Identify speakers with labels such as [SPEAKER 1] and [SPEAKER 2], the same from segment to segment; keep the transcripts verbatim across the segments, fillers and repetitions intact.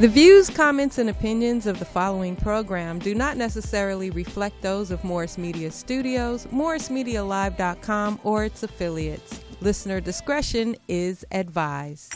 [SPEAKER 1] The views, comments, and opinions of the following program do not necessarily reflect those of Morris Media Studios, Morris Media Live dot com, or its affiliates. Listener discretion is advised.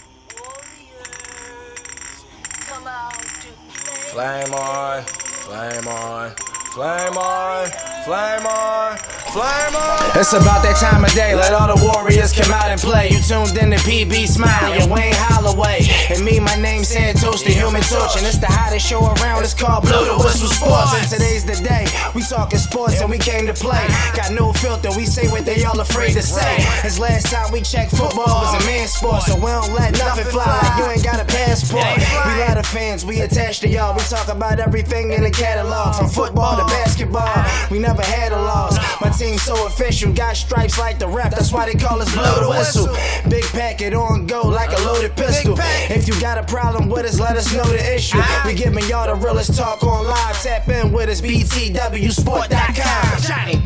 [SPEAKER 2] Flame on, flame on, flame on, flame on, flame on. It's about that time of day, let all the warriors come out and play. You tuned in to P B Smiley and Wayne Holloway. And me, my name's Santos, the Human Torch. And it's the hottest show around, it's called Blow the Whistle Sports. And today's the day, we talking sports and we came to play. Got no filter, we say what they all afraid to say. As last time we checked, football was a man's sport. So we don't let nothing fly like you ain't got a passport. We lot of fans, we attached to y'all. We talk about everything in the catalog, from football to basketball. We never had a loss. My team's so official, got stripes like the ref. That's why they call us Blow the Whistle. Big packet on go like a loaded pistol. If you got a problem with us, let us know the issue. We giving y'all the realest talk on live. Tap in with us, B T W sport dot com. Johnny.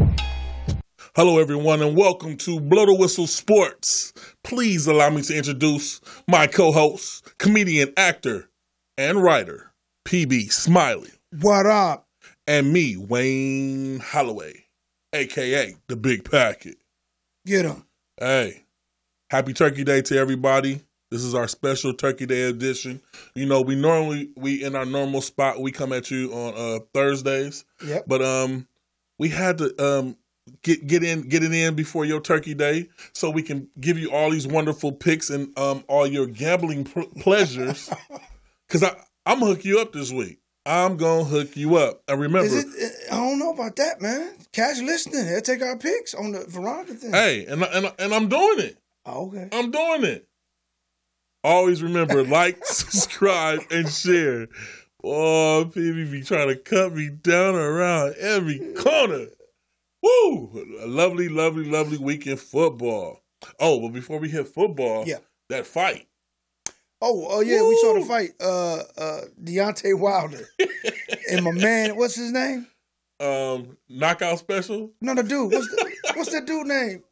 [SPEAKER 3] Hello, everyone, and welcome to Blow the Whistle Sports. Please allow me to introduce my co-host, comedian, actor, and writer, P B Smiley.
[SPEAKER 4] What up?
[SPEAKER 3] And me, Wayne Holloway, a k a. The Big Packet.
[SPEAKER 4] Get him.
[SPEAKER 3] Hey, happy Turkey Day to everybody. This is our special Turkey Day edition. You know, we normally, we in our normal spot, we come at you on uh, Thursdays.
[SPEAKER 4] Yep.
[SPEAKER 3] But um, we had to um get get in get it in before your Turkey Day, so we can give you all these wonderful picks and um all your gambling pl- pleasures. Cause I I'm gonna hook you up this week. I'm gonna hook you up. And remember,
[SPEAKER 4] Is it, I don't know about that, man. Cash listening. They'll take our picks on the Veronica thing.
[SPEAKER 3] hey, and I, and I, and I'm doing it.
[SPEAKER 4] Oh, okay.
[SPEAKER 3] I'm doing it. Always remember, like, subscribe, and share. Oh, P B be trying to cut me down around every corner. Woo! A lovely, lovely, lovely week in football. Oh, but before we hit football,
[SPEAKER 4] yeah.
[SPEAKER 3] that fight.
[SPEAKER 4] Oh, oh yeah, Woo! we saw the fight. Uh, uh, Deontay Wilder and my man, what's his name?
[SPEAKER 3] Um, knockout special.
[SPEAKER 4] No, the dude. What's the, what's that dude name?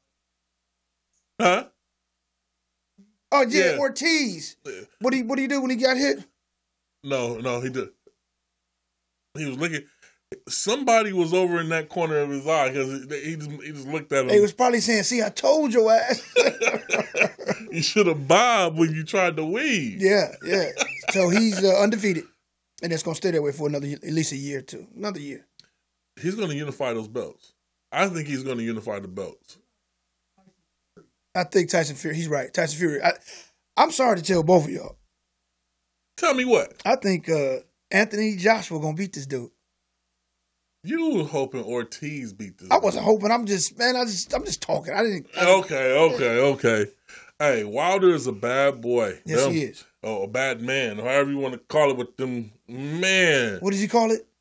[SPEAKER 3] Huh?
[SPEAKER 4] Oh yeah,
[SPEAKER 3] yeah.
[SPEAKER 4] Ortiz. What he what do you do when he got hit?
[SPEAKER 3] No, no, he did. He was looking. Somebody was over in that corner of his eye because he just he just looked at him.
[SPEAKER 4] He was probably saying, "See, I told your ass."
[SPEAKER 3] You should have bobbed when you tried to weave.
[SPEAKER 4] Yeah, yeah. So he's uh, undefeated, and it's gonna stay that way for another at least a year or two. Another year.
[SPEAKER 3] He's gonna unify those belts. I think he's gonna unify the belts.
[SPEAKER 4] I think Tyson Fury. He's right. Tyson Fury. I, I'm sorry to tell both of y'all.
[SPEAKER 3] Tell me what.
[SPEAKER 4] I think uh, Anthony Joshua gonna beat this dude.
[SPEAKER 3] You were hoping Ortiz beat this.
[SPEAKER 4] I wasn't hoping. I'm just man. I just I'm just talking. I didn't. I
[SPEAKER 3] didn't okay, okay, okay. Hey, Wilder is a bad boy.
[SPEAKER 4] Yes,
[SPEAKER 3] them,
[SPEAKER 4] he is.
[SPEAKER 3] Oh, a bad man, however you want to call it. With them, man.
[SPEAKER 4] What did you call it?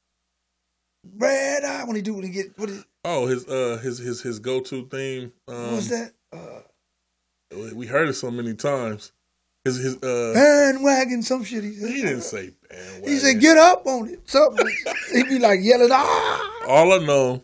[SPEAKER 4] Red eye. When he do when he get what is?
[SPEAKER 3] Oh, his uh his his his go to theme. Um,
[SPEAKER 4] What's that? Uh,
[SPEAKER 3] we heard it so many times. His his uh
[SPEAKER 4] bandwagon, some shit. He said.
[SPEAKER 3] He didn't say bandwagon.
[SPEAKER 4] He said, "Get up on it." Something. He'd be like yelling, "Ah!"
[SPEAKER 3] All I know,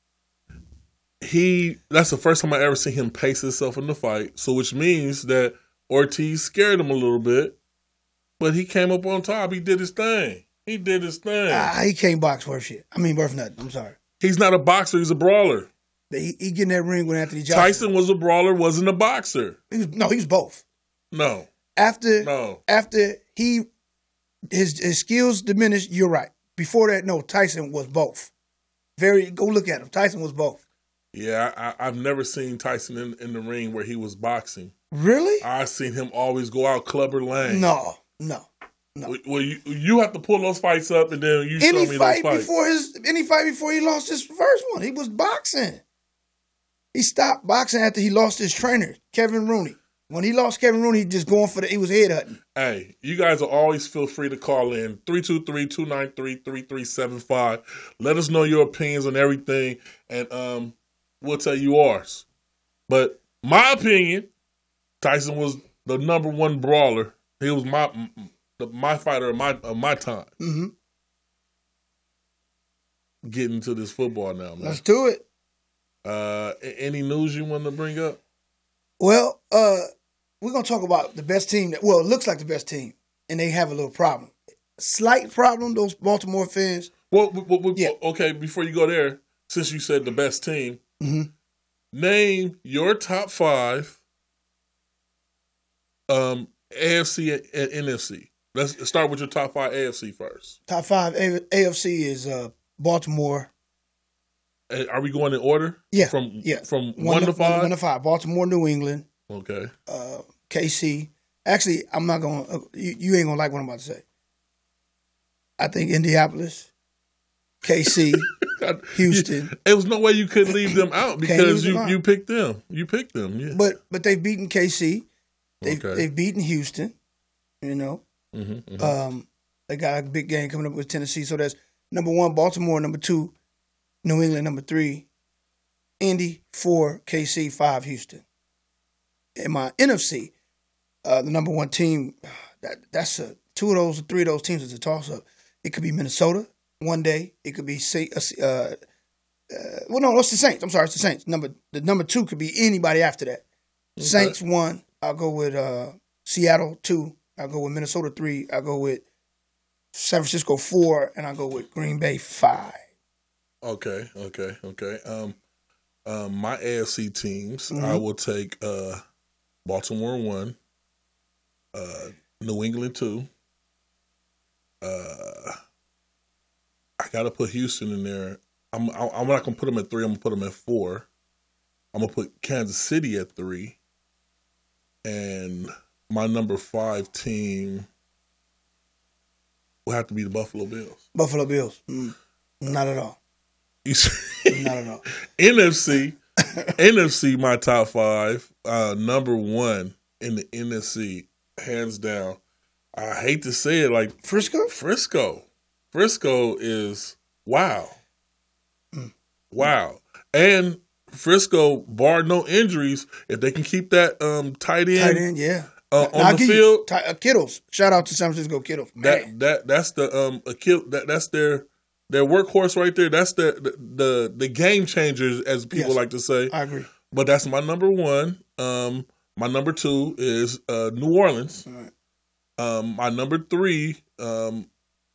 [SPEAKER 3] he. That's the first time I ever seen him pace himself in the fight. So, which means that Ortiz scared him a little bit, but he came up on top. He did his thing. He did his thing.
[SPEAKER 4] Ah, he can't box worth shit. I mean, worth nothing. I'm sorry.
[SPEAKER 3] He's not a boxer. He's a brawler.
[SPEAKER 4] He, he get in that ring with Anthony Joshua.
[SPEAKER 3] Tyson was a brawler, wasn't a boxer.
[SPEAKER 4] He was, no, he was both.
[SPEAKER 3] No.
[SPEAKER 4] After
[SPEAKER 3] no.
[SPEAKER 4] after he his his skills diminished, you're right. Before that, no, Tyson was both. Very go look at him. Tyson was both.
[SPEAKER 3] Yeah, I, I've never seen Tyson in, in the ring where he was boxing.
[SPEAKER 4] Really?
[SPEAKER 3] I've seen him always go out Clubber Lane.
[SPEAKER 4] No, no, no.
[SPEAKER 3] Well, you you have to pull those fights up, and then you
[SPEAKER 4] any
[SPEAKER 3] show me
[SPEAKER 4] fight
[SPEAKER 3] those fights.
[SPEAKER 4] Before his any fight before he lost his first one, he was boxing. He stopped boxing after he lost his trainer, Kevin Rooney. When he lost Kevin Rooney, he just going for the, he was headhunting.
[SPEAKER 3] Hey, you guys will always feel free to call in three two three, two nine three, three three seven five. Let us know your opinions on everything, and um, we'll tell you ours. But my opinion, Tyson was the number one brawler. He was my my fighter of my of my time.
[SPEAKER 4] Mm-hmm.
[SPEAKER 3] Getting to this football now, man.
[SPEAKER 4] Let's do it.
[SPEAKER 3] Uh, any news you want to bring up?
[SPEAKER 4] Well, uh, we're going to talk about the best team. That, well, it looks like the best team and they have a little problem. Slight problem, those Baltimore fans.
[SPEAKER 3] Well, well, well
[SPEAKER 4] Yeah.
[SPEAKER 3] okay, before you go there, since you said the best team,
[SPEAKER 4] Mm-hmm.
[SPEAKER 3] name your top five um, A F C and, and N F C. Let's start with your top five A F C first.
[SPEAKER 4] Top five A- AFC is uh, Baltimore.
[SPEAKER 3] Uh, Are we going in order?
[SPEAKER 4] Yeah,
[SPEAKER 3] From
[SPEAKER 4] yeah.
[SPEAKER 3] from one, to five?
[SPEAKER 4] One to five. Baltimore, New England,
[SPEAKER 3] Okay.
[SPEAKER 4] uh, K C. Actually, I'm not going to, you, you ain't going to like what I'm about to say. I think Indianapolis, K C, Houston.
[SPEAKER 3] There was no way you could leave them out because
[SPEAKER 4] leave them
[SPEAKER 3] you,
[SPEAKER 4] out.
[SPEAKER 3] you picked them. You picked them, yeah.
[SPEAKER 4] But but they've beaten K C. They've,
[SPEAKER 3] Okay.
[SPEAKER 4] they've beaten Houston, you know.
[SPEAKER 3] Mm-hmm, mm-hmm.
[SPEAKER 4] Um, they got a big game coming up with Tennessee. So that's number one, Baltimore. Number two, New England. Number three, Indy. Four, K C. Five, Houston. In my N F C, uh, the number one team, that that's a, two of those, three of those teams is a toss-up. It could be Minnesota one day. It could be, uh, uh, well, no, it's the Saints. I'm sorry, it's the Saints. Number The number two could be anybody after that.
[SPEAKER 3] Okay.
[SPEAKER 4] Saints one. I'll go with uh, Seattle two. I'll go with Minnesota three. I'll go with San Francisco four, and I'll go with Green Bay five.
[SPEAKER 3] Okay, okay, okay. Um, um, my A F C teams,
[SPEAKER 4] Mhm.
[SPEAKER 3] I will take uh, Baltimore one, uh, New England two. Uh, I gotta put Houston in there. I'm I'm not gonna put them at three. I'm gonna put them at four. I'm gonna put Kansas City at three, and my number five team will have to be the Buffalo Bills.
[SPEAKER 4] Buffalo Bills. Mm, not at all.
[SPEAKER 3] You see?
[SPEAKER 4] Not at all.
[SPEAKER 3] N F C, N F C, my top five. Uh, number one in the N F C, hands down. I hate to say it, like
[SPEAKER 4] Frisco?
[SPEAKER 3] Frisco. Frisco is wow,
[SPEAKER 4] Mm.
[SPEAKER 3] wow, and Frisco, bar no injuries, if they can keep that um, tight end,
[SPEAKER 4] Tight end, yeah.
[SPEAKER 3] uh,
[SPEAKER 4] Now,
[SPEAKER 3] on
[SPEAKER 4] I'll
[SPEAKER 3] the
[SPEAKER 4] give you
[SPEAKER 3] field,
[SPEAKER 4] Ty- uh, Kittles. Shout out to San Francisco Kittles. Man.
[SPEAKER 3] that that that's the um Achille, that that's their their workhorse right there. That's the the the, the game changers, as people
[SPEAKER 4] Yes.
[SPEAKER 3] like to say.
[SPEAKER 4] I agree.
[SPEAKER 3] But that's my number one. Um, my number two is uh, New Orleans.
[SPEAKER 4] All right.
[SPEAKER 3] Um, my number three, um,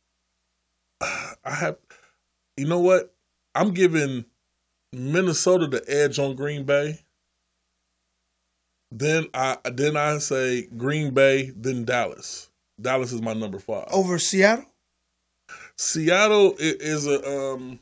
[SPEAKER 3] I have, you know what? I'm giving Minnesota the edge on Green Bay. Then I then I say Green Bay, then Dallas. Dallas is my number five.
[SPEAKER 4] Over Seattle?
[SPEAKER 3] Seattle i- is a um,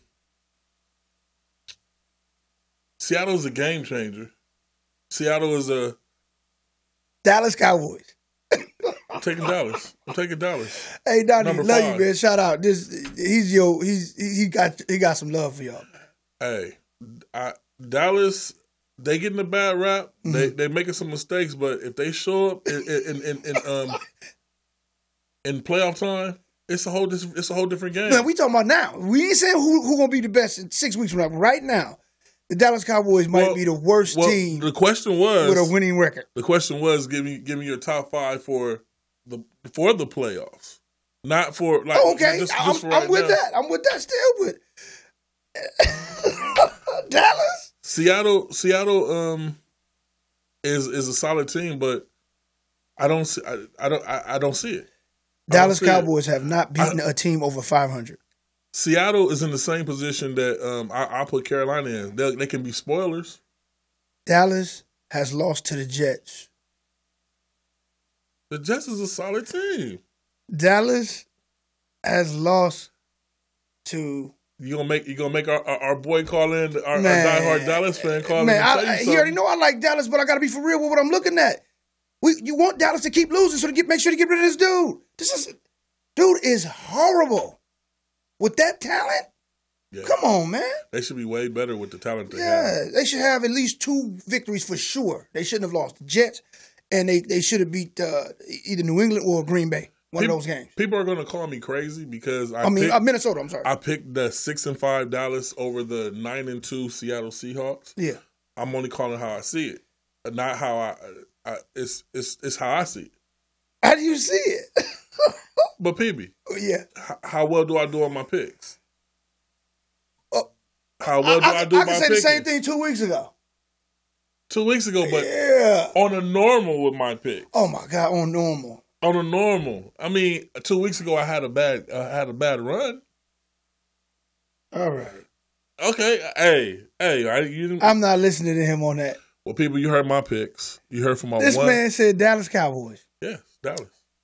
[SPEAKER 3] Seattle is a game changer. Seattle is a.
[SPEAKER 4] Dallas Cowboys.
[SPEAKER 3] I'm taking Dallas. I'm taking Dallas.
[SPEAKER 4] Hey Donnie,
[SPEAKER 3] Number
[SPEAKER 4] love
[SPEAKER 3] five.
[SPEAKER 4] you, man. Shout out. This he's yo, he's he got he got some love for y'all.
[SPEAKER 3] Hey, I, Dallas, they getting a bad rap.
[SPEAKER 4] Mm-hmm.
[SPEAKER 3] They they making some mistakes, but if they show up in in, in, in um in playoff time, it's a whole dis- it's a whole different game.
[SPEAKER 4] Man, we talking about now. We ain't saying who who gonna be the best in six weeks from now. Right now, the Dallas Cowboys might
[SPEAKER 3] Well-
[SPEAKER 4] be the worst
[SPEAKER 3] well,
[SPEAKER 4] team
[SPEAKER 3] the question was
[SPEAKER 4] with a winning record.
[SPEAKER 3] the question was give me give me your top five for the for the playoffs, not for like
[SPEAKER 4] Oh, okay,
[SPEAKER 3] just,
[SPEAKER 4] I'm,
[SPEAKER 3] just for
[SPEAKER 4] I'm
[SPEAKER 3] right
[SPEAKER 4] with
[SPEAKER 3] now.
[SPEAKER 4] that. I'm with that still. But Dallas,
[SPEAKER 3] Seattle, Seattle, um, is is a solid team, but I don't see, I, I don't, I, I don't see it. I don't
[SPEAKER 4] Dallas
[SPEAKER 3] see it.
[SPEAKER 4] Cowboys have not beaten a team over five hundred.
[SPEAKER 3] Seattle is in the same position that um, I, I put Carolina in. They, they can be spoilers.
[SPEAKER 4] Dallas has lost to the Jets.
[SPEAKER 3] The Jets is a solid team.
[SPEAKER 4] Dallas has lost to
[SPEAKER 3] You gonna make you gonna make our, our, our boy call in, our, our
[SPEAKER 4] Man.
[SPEAKER 3] diehard Dallas fan call in.
[SPEAKER 4] man.
[SPEAKER 3] and tell
[SPEAKER 4] I,
[SPEAKER 3] you
[SPEAKER 4] he already
[SPEAKER 3] something.
[SPEAKER 4] know I like Dallas, but I got to be for real with what I'm looking at. We you want Dallas to keep losing, so to get make sure to get rid of this dude. This is dude is horrible with that talent.
[SPEAKER 3] Yeah.
[SPEAKER 4] Come on, man.
[SPEAKER 3] They should be way better with the talent they have.
[SPEAKER 4] Yeah, they should have at least two victories for sure. They shouldn't have lost the Jets, and they, they should have beat uh, either New England or Green Bay. One
[SPEAKER 3] people,
[SPEAKER 4] of those games.
[SPEAKER 3] People are gonna call me crazy because I,
[SPEAKER 4] I mean,
[SPEAKER 3] picked,
[SPEAKER 4] uh, Minnesota. I'm sorry.
[SPEAKER 3] I picked the six and five Dallas over the nine and two Seattle Seahawks.
[SPEAKER 4] yeah.
[SPEAKER 3] I'm only calling how I see it, not how I. I it's it's it's how I see it.
[SPEAKER 4] How do you see it?
[SPEAKER 3] But P B,
[SPEAKER 4] yeah.
[SPEAKER 3] h- how well do I do on my picks?
[SPEAKER 4] Oh,
[SPEAKER 3] How well do I,
[SPEAKER 4] I,
[SPEAKER 3] do
[SPEAKER 4] I
[SPEAKER 3] my
[SPEAKER 4] can say
[SPEAKER 3] picking?
[SPEAKER 4] the same thing two weeks ago.
[SPEAKER 3] Two weeks ago, but
[SPEAKER 4] Yeah.
[SPEAKER 3] on a normal with my picks.
[SPEAKER 4] Oh my God, on normal.
[SPEAKER 3] On a normal. I mean, two weeks ago I had a bad I had a bad run.
[SPEAKER 4] All right.
[SPEAKER 3] Okay. Hey, hey. I, you didn't,
[SPEAKER 4] I'm not listening to him on that.
[SPEAKER 3] well, people, you heard my picks. You heard from my
[SPEAKER 4] This
[SPEAKER 3] one.
[SPEAKER 4] man said Dallas Cowboys.
[SPEAKER 3] Yes, Dallas.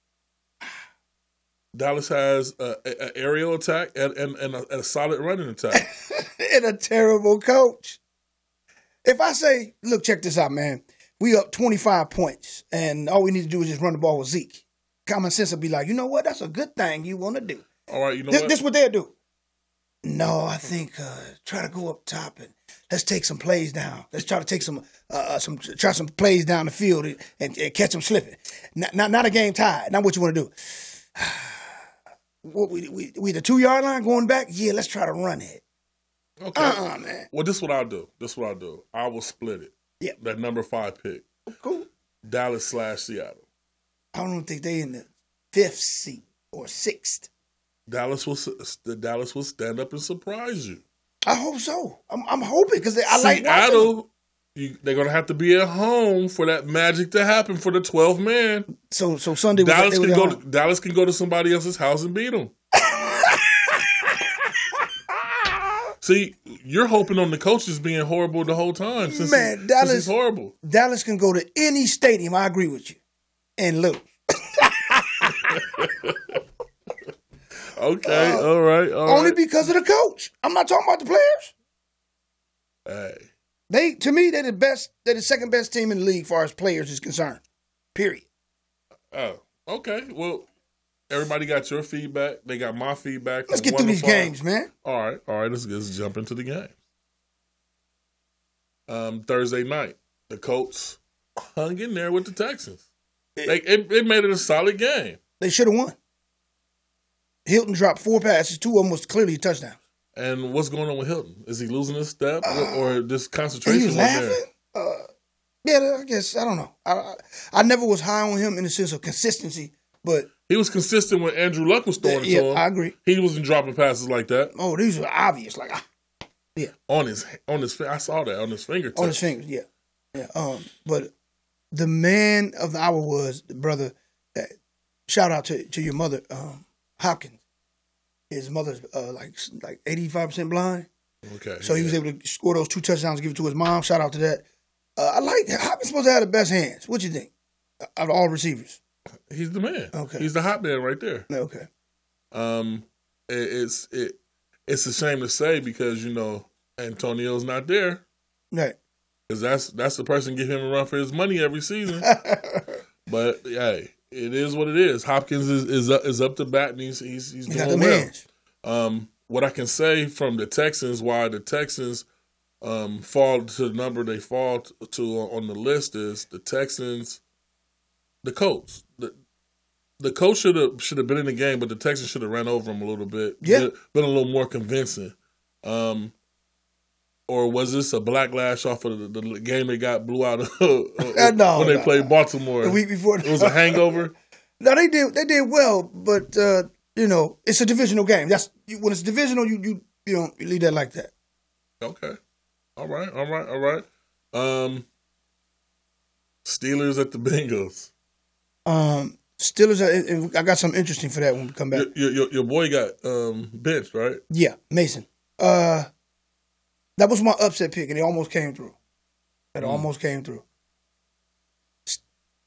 [SPEAKER 3] Dallas has an aerial attack and, and, and, a, and a solid running attack.
[SPEAKER 4] And a terrible coach. If I say, look, check this out, man. We up twenty-five points, and all we need to do is just run the ball with Zeke. Common sense will be like, you know what? That's a good thing you want to do.
[SPEAKER 3] All right, you know
[SPEAKER 4] this,
[SPEAKER 3] what?
[SPEAKER 4] This what they'll do. No, I think uh, try to go up top and let's take some plays down. Let's try to take some uh, some try some plays down the field and, and, and catch them slipping. Not, not not a game tied. Not what you want to do. What, we we we the two yard line going back. Yeah, let's try to run it.
[SPEAKER 3] Okay.
[SPEAKER 4] Uh-uh, man.
[SPEAKER 3] Well, this is what I'll do. This is what I'll do. I will split it.
[SPEAKER 4] Yeah.
[SPEAKER 3] That number five pick.
[SPEAKER 4] Cool.
[SPEAKER 3] Dallas slash Seattle.
[SPEAKER 4] I don't think they in the fifth seat or sixth.
[SPEAKER 3] Dallas will the Dallas will stand up and surprise you.
[SPEAKER 4] I hope so. I'm, I'm hoping because I like watching them.
[SPEAKER 3] Seattle. You, they're gonna have to be at home for that magic to happen for the twelfth man.
[SPEAKER 4] So so Sunday was
[SPEAKER 3] Dallas
[SPEAKER 4] they
[SPEAKER 3] can
[SPEAKER 4] were
[SPEAKER 3] go.
[SPEAKER 4] home.
[SPEAKER 3] To, Dallas can go to somebody else's house and beat them. See, you're hoping on the coaches being horrible the whole time. Since
[SPEAKER 4] Man,
[SPEAKER 3] he,
[SPEAKER 4] Dallas
[SPEAKER 3] since he's horrible.
[SPEAKER 4] Dallas can go to any stadium. I agree with you, and lose.
[SPEAKER 3] Okay,
[SPEAKER 4] Uh,
[SPEAKER 3] all right, all
[SPEAKER 4] Only
[SPEAKER 3] right.
[SPEAKER 4] because of the coach. I'm not talking about the players.
[SPEAKER 3] Hey,
[SPEAKER 4] They to me they're the best. They're the second best team in the league as far as players is concerned. Period.
[SPEAKER 3] oh, okay. Well, everybody got your feedback. They got my feedback.
[SPEAKER 4] Let's
[SPEAKER 3] from
[SPEAKER 4] get
[SPEAKER 3] one
[SPEAKER 4] through
[SPEAKER 3] to
[SPEAKER 4] these
[SPEAKER 3] five.
[SPEAKER 4] games, man.
[SPEAKER 3] All right, all right. Let's, let's jump into the game. Um, Thursday night, the Colts hung in there with the Texans. They it, it made it a solid game.
[SPEAKER 4] They should have won. Hilton dropped four passes. Two of them was clearly touchdowns.
[SPEAKER 3] And what's going on with Hilton? Is he losing his step, uh, or just
[SPEAKER 4] And
[SPEAKER 3] concentration?
[SPEAKER 4] he was
[SPEAKER 3] wasn't
[SPEAKER 4] laughing.
[SPEAKER 3] there?
[SPEAKER 4] Uh, yeah, I guess I don't know. I, I I never was high on him in the sense of consistency, but
[SPEAKER 3] He was consistent when Andrew Luck was throwing
[SPEAKER 4] yeah,
[SPEAKER 3] it to him.
[SPEAKER 4] I agree.
[SPEAKER 3] He wasn't dropping passes like that
[SPEAKER 4] Oh, these were obvious. Like ah,
[SPEAKER 3] on his on his. I saw that on his fingertips.
[SPEAKER 4] on his fingers. Yeah, yeah. Um, but the man of the hour was the brother. That, shout out to to your mother, um, Hopkins. His mother's uh, like like eighty five percent blind,
[SPEAKER 3] Okay,
[SPEAKER 4] so he
[SPEAKER 3] yeah.
[SPEAKER 4] was able to score those two touchdowns, give it to his mom. Shout out to that. Uh, I like Hopkins. Supposed to have the best hands. What you think out of all receivers?
[SPEAKER 3] He's the man.
[SPEAKER 4] Okay.
[SPEAKER 3] He's the hot man right there.
[SPEAKER 4] Okay.
[SPEAKER 3] Um, it, it's it it's a shame to say because you know Antonio's not there
[SPEAKER 4] Right.
[SPEAKER 3] because that's that's the person give him a run for his money every season. But hey, it is what it is. Hopkins is is up, is up to bat and he's he's, he's
[SPEAKER 4] He
[SPEAKER 3] doing
[SPEAKER 4] got them
[SPEAKER 3] well.
[SPEAKER 4] hands.
[SPEAKER 3] Um, what I can say from the Texans, why the Texans um, fall to the number they fall t- to on the list is the Texans, the coach. The, the coach should have should have been in the game, but the Texans should have ran over him a little bit.
[SPEAKER 4] Yeah.
[SPEAKER 3] been, been a little more convincing. Um, or was this a backlash off of the, the game they got blew out of
[SPEAKER 4] No,
[SPEAKER 3] when they
[SPEAKER 4] no,
[SPEAKER 3] played
[SPEAKER 4] no.
[SPEAKER 3] Baltimore?
[SPEAKER 4] The week before.
[SPEAKER 3] It was a hangover.
[SPEAKER 4] No, they did. They did well, but uh, you know, it's a divisional game. That's when it's divisional. You you you don't you leave that like that.
[SPEAKER 3] Okay. All right. All right. All right. Um, Steelers at the Bengals.
[SPEAKER 4] Um, Steelers. Are, and I got something interesting for that when we come back.
[SPEAKER 3] Your, your, your boy got um, benched, right?
[SPEAKER 4] Yeah, Mason. Uh, that was my upset pick, and it almost came through. It
[SPEAKER 3] Mm.
[SPEAKER 4] almost came through. S-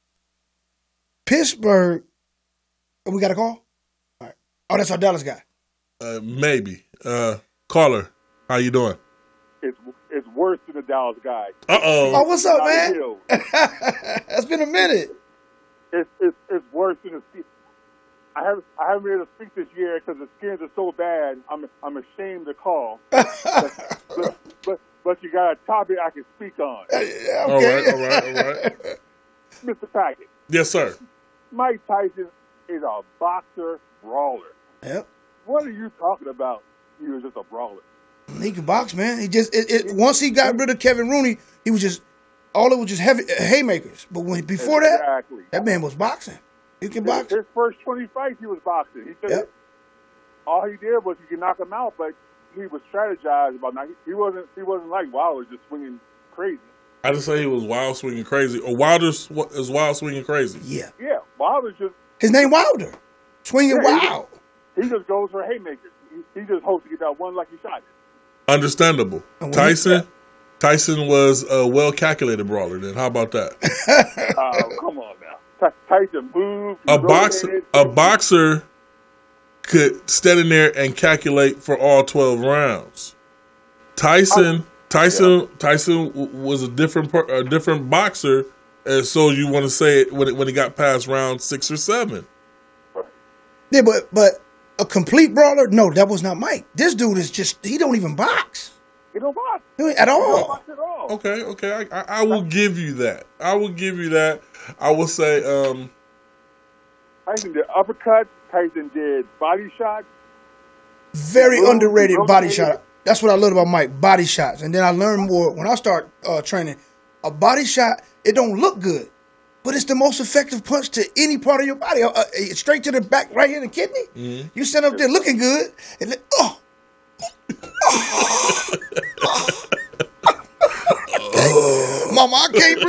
[SPEAKER 4] Pittsburgh. Oh, we got a call? All right. Oh, that's our Dallas guy.
[SPEAKER 3] Uh, maybe. Uh, caller, how you doing?
[SPEAKER 5] It's it's worse than the Dallas guy.
[SPEAKER 3] Uh
[SPEAKER 4] Oh,
[SPEAKER 3] oh.
[SPEAKER 4] what's up, man?
[SPEAKER 5] Downhill.
[SPEAKER 4] It's been a minute.
[SPEAKER 5] It's it's it's worse than the. Ske- I haven't I haven't been able to speak this year because the skins are so bad. I'm I'm ashamed to call. but, but but but you got a topic I can speak on,
[SPEAKER 4] Yeah,
[SPEAKER 3] All
[SPEAKER 4] okay.
[SPEAKER 3] right. All right. All right.
[SPEAKER 5] Mister Packett.
[SPEAKER 3] Yes, sir.
[SPEAKER 5] Mike Tyson is a boxer brawler.
[SPEAKER 4] Yep.
[SPEAKER 5] What are you talking about? He was just a brawler.
[SPEAKER 4] He can box, man. He just it, it, once he got rid of Kevin Rooney, he was just all it was just heavy haymakers. But when before that,
[SPEAKER 5] Exactly.
[SPEAKER 4] that man was boxing. He can
[SPEAKER 5] His,
[SPEAKER 4] box.
[SPEAKER 5] his first twenty fights, he was boxing. He said
[SPEAKER 4] Yep.
[SPEAKER 5] all he did was he could knock him out, but he was strategized about not. He wasn't. He wasn't like Wilder just swinging crazy.
[SPEAKER 3] I just say he was wild swinging crazy, or Wilder's is wild swinging crazy.
[SPEAKER 4] Yeah.
[SPEAKER 5] Yeah, Wilder's just
[SPEAKER 4] His name Wilder. Swinging
[SPEAKER 5] Yeah, he-
[SPEAKER 4] wild.
[SPEAKER 5] He just goes for haymakers. He, he just hopes to get that one lucky shot.
[SPEAKER 3] Understandable.
[SPEAKER 4] And when
[SPEAKER 3] Tyson, Tyson was a well calculated brawler. Then how about that?
[SPEAKER 5] Oh, come on now. Ty- Tyson moved. he
[SPEAKER 3] A boxer,
[SPEAKER 5] rotated.
[SPEAKER 3] a boxer could stand in there and calculate for all twelve rounds. Tyson, Tyson, Tyson w- was a different, per- a different boxer, and so you want to say it when it, when he got past round six or seven.
[SPEAKER 4] Yeah, but but a complete brawler? No, that was not Mike. This dude is just, he don't even box.
[SPEAKER 5] He don't box.
[SPEAKER 4] At
[SPEAKER 5] He don't
[SPEAKER 4] all.
[SPEAKER 5] box at all.
[SPEAKER 3] Okay, okay, I, I, I will give you that. I will give you that. I will say, um,
[SPEAKER 5] Tyson did uppercuts. Tyson did body shots.
[SPEAKER 4] Very
[SPEAKER 5] Well,
[SPEAKER 4] underrated
[SPEAKER 5] well,
[SPEAKER 4] body
[SPEAKER 5] well,
[SPEAKER 4] shot. That's what I learned about Mike, body shots. And then I learned more when I start uh, training. A body shot, it don't look good, but it's the most effective punch to any part of your body. Uh, uh, straight to the back, right here in the kidney.
[SPEAKER 3] Mm-hmm.
[SPEAKER 4] You stand up there looking good, and then, oh. Oh. Mama, I can't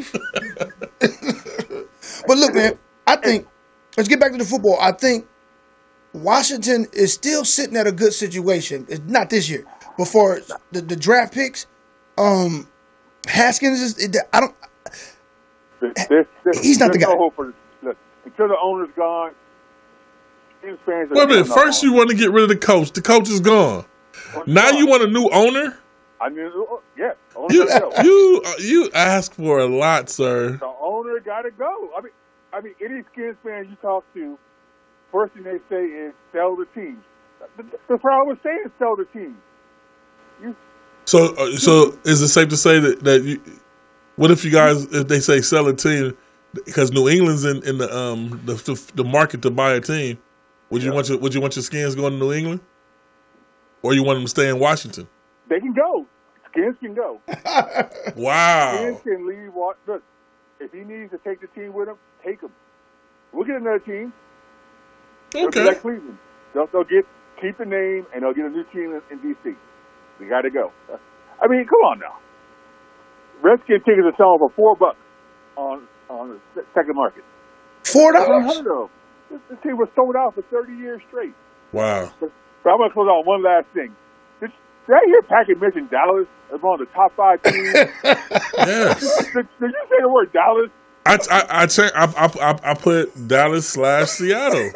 [SPEAKER 4] breathe. But look, man, I think, let's get back to the football. I think Washington is still sitting at a good situation. It's not this year. Before the, the draft picks, um, Haskins is. It, I don't.
[SPEAKER 5] There's, there's,
[SPEAKER 4] He's not the
[SPEAKER 5] there's
[SPEAKER 4] guy.
[SPEAKER 5] No hope for, look, until the owner's gone. Kings fans are
[SPEAKER 3] wait a minute.
[SPEAKER 5] not
[SPEAKER 3] First,
[SPEAKER 5] on.
[SPEAKER 3] you want to get rid of the coach. The coach is gone. Now you want a new owner.
[SPEAKER 5] I mean, uh, yeah, owner
[SPEAKER 3] You
[SPEAKER 5] gotta go.
[SPEAKER 3] you uh, you ask for a lot, sir.
[SPEAKER 5] The owner got to go. I mean, I mean, any Skins fan you talk to, first thing they say is sell the team. That's what I was saying, sell the team. You,
[SPEAKER 3] So uh, so is it safe to say that that you? What if you guys if they say sell a team because New England's in, in the um the, the the market to buy a team? Would you
[SPEAKER 5] Yeah.
[SPEAKER 3] want your would you want your Skins going to New England, or you want them to stay in Washington?
[SPEAKER 5] they can go. Skins can go.
[SPEAKER 3] Wow.
[SPEAKER 5] Skins can leave. Wa- Look, if he needs to take the team with him, take him. We'll get another team. They'll be
[SPEAKER 3] Okay.
[SPEAKER 5] like Cleveland. They'll, they'll get keep the name and they'll get a new team in, in D C. We got to go. I mean, come on now. Redskin tickets are selling for four bucks on on the se- second market.
[SPEAKER 4] Four
[SPEAKER 5] That's
[SPEAKER 4] dollars.
[SPEAKER 5] unheard of. This, this team was sold out for thirty years straight.
[SPEAKER 3] Wow.
[SPEAKER 5] But, but I'm going to close on one last thing. Did, did I hear Packard mention Dallas as one of the top five teams?
[SPEAKER 3] Yes.
[SPEAKER 5] did, did you say the word Dallas?
[SPEAKER 3] I I I, check, I I I I put Dallas slash Seattle,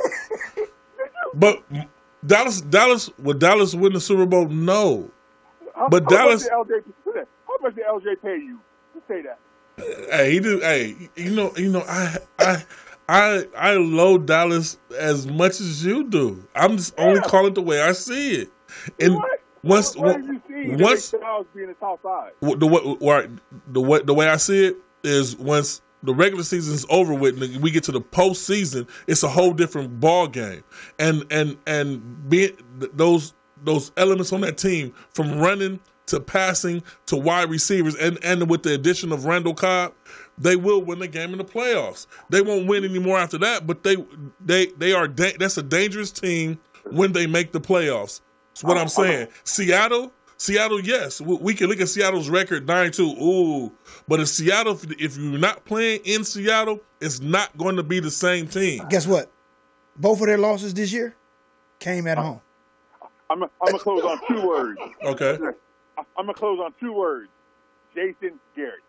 [SPEAKER 3] but Dallas Dallas would Dallas win the Super Bowl? No.
[SPEAKER 5] How,
[SPEAKER 3] But
[SPEAKER 5] how
[SPEAKER 3] Dallas-
[SPEAKER 5] Much did L J, how much did L J pay you to say that?
[SPEAKER 3] Hey, he do. Hey, you know, you know, I, I, I, I load Dallas as much as you do. I'm just only
[SPEAKER 5] Yeah.
[SPEAKER 3] calling it the way I see it. And
[SPEAKER 5] what?
[SPEAKER 3] once,
[SPEAKER 5] what did you see that
[SPEAKER 3] once,
[SPEAKER 5] makes Dallas be in the top five?
[SPEAKER 3] the way, right, the way, the way I see it is once the regular season is over with, and we get to the postseason, it's a whole different ball game. And and and being those those elements on that team, from running to passing to wide receivers, and, and with the addition of Randall Cobb, they will win the game in the playoffs. They won't win anymore after that, but they they they are da- that's a dangerous team when they make the playoffs. That's what I'm saying. Seattle, Seattle, yes, we, we can look at Seattle's record nine two. Ooh, but if Seattle, if, if you're not playing in Seattle, it's not going to be the same team.
[SPEAKER 4] Guess what? Both of their losses this year came at home.
[SPEAKER 5] I'm I'm gonna close on two words.
[SPEAKER 3] Okay.
[SPEAKER 5] I'm gonna close on two words. Jason Garrett.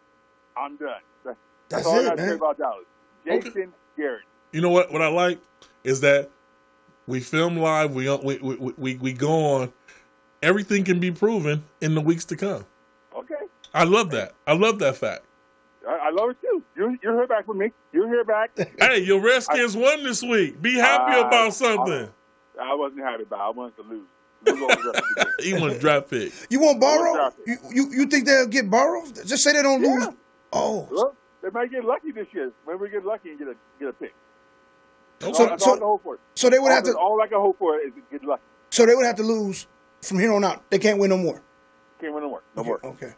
[SPEAKER 5] I'm done. That's,
[SPEAKER 4] That's
[SPEAKER 5] all I
[SPEAKER 4] it,
[SPEAKER 5] got to say
[SPEAKER 4] man.
[SPEAKER 5] about Dallas. Jason Garrett.
[SPEAKER 3] You know what? What I like is that we film live. We we we we, we go on. Everything can be proven in the weeks to come.
[SPEAKER 5] Okay.
[SPEAKER 3] I love that. I love that fact.
[SPEAKER 5] I, I love it too. You you hear back from me. You hear back.
[SPEAKER 3] Hey, your Redskins won this week. Be happy
[SPEAKER 5] Uh,
[SPEAKER 3] about something.
[SPEAKER 5] I wasn't happy about it. I wanted to lose. Lose over the rest of the game.
[SPEAKER 3] He won a draft pick.
[SPEAKER 4] You want Burrow?
[SPEAKER 5] Draft
[SPEAKER 4] You, you you think they'll get Burrow? Just say they don't lose.
[SPEAKER 5] Yeah.
[SPEAKER 4] Oh,
[SPEAKER 5] Well, they might get lucky this year. Maybe we get lucky and get a get a pick.
[SPEAKER 3] Okay.
[SPEAKER 4] So-
[SPEAKER 5] That's all I can hope for.
[SPEAKER 4] so they would have
[SPEAKER 5] all,
[SPEAKER 4] to.
[SPEAKER 5] all I can hope for is to get lucky.
[SPEAKER 4] So they would have to lose from here on out. They can't win no more.
[SPEAKER 5] Can't win no more. No more.
[SPEAKER 4] Okay.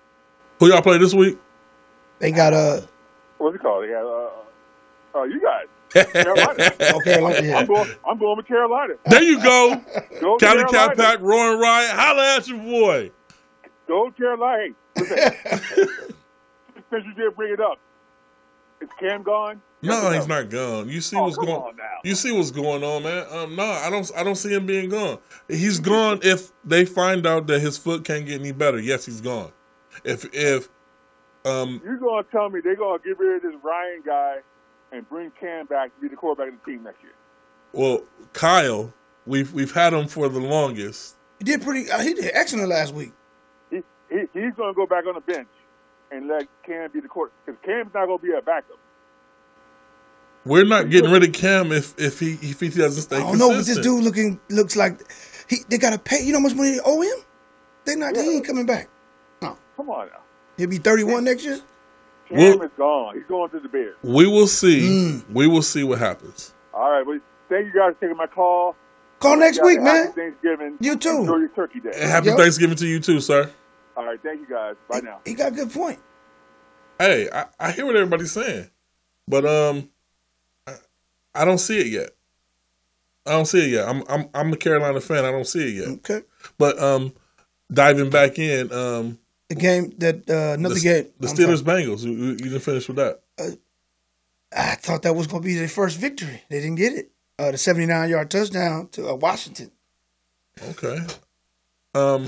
[SPEAKER 3] Who y'all play this week?
[SPEAKER 4] They got uh.
[SPEAKER 5] What's it called? They got uh, uh you guys. Carolina.
[SPEAKER 4] Okay, like
[SPEAKER 5] I'm
[SPEAKER 4] yeah.
[SPEAKER 5] going. I'm going with Carolina.
[SPEAKER 3] There you go.
[SPEAKER 5] Go
[SPEAKER 3] Cali
[SPEAKER 5] Carolina.
[SPEAKER 3] Cat Pack, Roaring Riot. Holla at your boy.
[SPEAKER 5] Go Carolina. Hey, listen, since you did bring it up, Is Cam gone?
[SPEAKER 3] No, he's not gone. You see
[SPEAKER 5] Oh,
[SPEAKER 3] what's
[SPEAKER 5] come
[SPEAKER 3] going.
[SPEAKER 5] on now.
[SPEAKER 3] You see what's going on, man. Um, no, I don't. I don't see him being gone. He's gone if they find out that his foot can't get any better. Yes, he's gone. If if um,
[SPEAKER 5] You're gonna tell me they're gonna get rid of this Ryan guy and bring Cam back to be the quarterback of the team next year?
[SPEAKER 3] well, Kyle, we've we've had him for the longest.
[SPEAKER 4] He did pretty. Uh, he did excellent last week.
[SPEAKER 5] He, he he's gonna go back on the bench and let Cam be the court because Cam's not gonna be a backup.
[SPEAKER 3] We're not getting rid of Cam if if he if he doesn't stay
[SPEAKER 4] I don't
[SPEAKER 3] consistent.
[SPEAKER 4] know, but this dude looking looks like he. They gotta pay. You know how much money they owe him? They not.
[SPEAKER 5] Yeah.
[SPEAKER 4] He ain't coming back. No,
[SPEAKER 5] Come on now.
[SPEAKER 4] he'll be thirty-one next year.
[SPEAKER 5] Cam
[SPEAKER 3] Well-
[SPEAKER 5] is gone. He's going to the Bears.
[SPEAKER 3] We will see.
[SPEAKER 4] Mm.
[SPEAKER 3] We will see what happens.
[SPEAKER 5] All right. Well, thank you guys for taking my call.
[SPEAKER 4] Call next
[SPEAKER 5] You guys
[SPEAKER 4] week,
[SPEAKER 5] have
[SPEAKER 4] man.
[SPEAKER 5] Happy Thanksgiving.
[SPEAKER 4] You too.
[SPEAKER 5] Enjoy your turkey day.
[SPEAKER 3] And happy
[SPEAKER 4] Yep.
[SPEAKER 3] Thanksgiving to you too, sir.
[SPEAKER 5] All right. Thank you guys. Bye now.
[SPEAKER 4] He got a good point.
[SPEAKER 3] Hey, I, I hear what everybody's saying, but um, I, I don't see it yet. I don't see it yet. I'm I'm I'm a Carolina fan. I don't see it yet.
[SPEAKER 4] Okay.
[SPEAKER 3] But um, diving back in, um,
[SPEAKER 4] The game that uh, another
[SPEAKER 3] the,
[SPEAKER 4] game.
[SPEAKER 3] the
[SPEAKER 4] I'm
[SPEAKER 3] Steelers
[SPEAKER 4] sorry.
[SPEAKER 3] Bengals. You, you you didn't finish with that.
[SPEAKER 4] I thought that was going to be their first victory. They didn't get it. Uh, the seventy-nine yard touchdown to uh, Washington.
[SPEAKER 3] Okay. Um,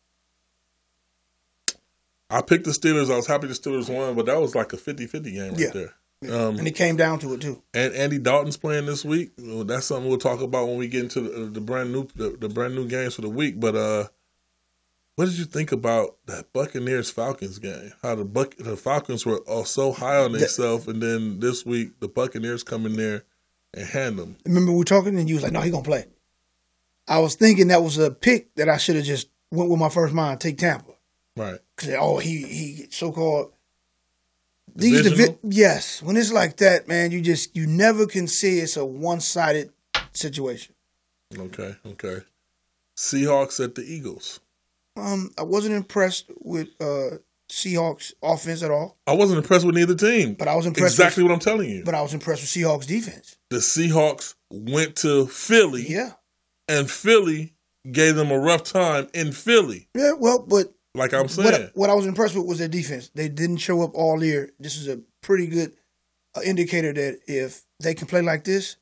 [SPEAKER 3] I picked the Steelers. I was happy the Steelers won, but that was like a fifty-fifty game right
[SPEAKER 4] Yeah.
[SPEAKER 3] there. Um,
[SPEAKER 4] And it came down to it too.
[SPEAKER 3] and Andy Dalton's playing this week. Well, that's something we'll talk about when we get into the, the brand new the, the brand new games for the week. But uh, what did you think about that Buccaneers Falcons game? How the Buc- the Falcons were all so high on themselves, and then this week the Buccaneers come in there and hand them.
[SPEAKER 4] Remember we were talking and you was like, no, he going to play. I was thinking that was a pick that I should have just went with my first mind, take Tampa.
[SPEAKER 3] Right.
[SPEAKER 4] Because, oh, he, he so-called. These
[SPEAKER 3] Divisional?
[SPEAKER 4] divi- yes. When it's like that, man, you just, you never can see it's a one-sided situation.
[SPEAKER 3] Okay. Okay. Seahawks at the Eagles.
[SPEAKER 4] Um, I wasn't impressed with uh, Seahawks offense at all,
[SPEAKER 3] I wasn't impressed with neither team.
[SPEAKER 4] but I was impressed
[SPEAKER 3] Exactly
[SPEAKER 4] with,
[SPEAKER 3] what I'm telling you.
[SPEAKER 4] but I was impressed with Seahawks defense.
[SPEAKER 3] The Seahawks went to Philly,
[SPEAKER 4] Yeah.
[SPEAKER 3] and Philly gave them a rough time in Philly.
[SPEAKER 4] Yeah, well, but
[SPEAKER 3] Like I'm saying,
[SPEAKER 4] what, what I was impressed with was their defense. They didn't show up all year. This is a pretty good uh, indicator that if they can play like this,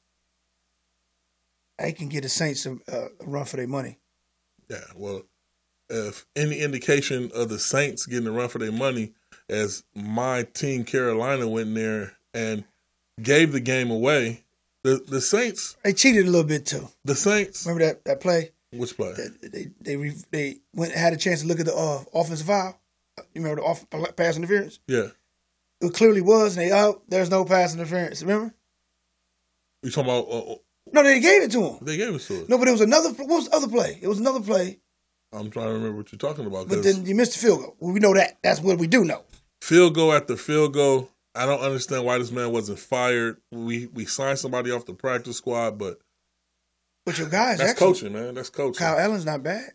[SPEAKER 4] they can get the Saints a, uh, a run for their money.
[SPEAKER 3] yeah. Well, if any indication of the Saints getting a run for their money, as my team Carolina went in there and gave the game away, the the Saints,
[SPEAKER 4] They cheated a little bit too.
[SPEAKER 3] the Saints,
[SPEAKER 4] Remember that, that play?
[SPEAKER 3] which play?
[SPEAKER 4] That they they re, they went had a chance to look at the uh, offensive foul. You remember the off, pass interference?
[SPEAKER 3] Yeah,
[SPEAKER 4] It clearly was, and they oh, there's no pass interference. Remember?
[SPEAKER 3] you talking about? Uh,
[SPEAKER 4] No, they gave it to him.
[SPEAKER 3] they gave it to us.
[SPEAKER 4] No, but it was another. What was the other play? It was another play,
[SPEAKER 3] I'm trying to remember what you're talking about.
[SPEAKER 4] but
[SPEAKER 3] 'cause
[SPEAKER 4] then you missed the field goal. Well, we know that. That's what we do know.
[SPEAKER 3] field goal after field goal. I don't understand why this man wasn't fired. We we signed somebody off the practice squad, but
[SPEAKER 4] But your guys,
[SPEAKER 3] that's
[SPEAKER 4] actually,
[SPEAKER 3] coaching, man. That's coaching.
[SPEAKER 4] Kyle Allen's not bad.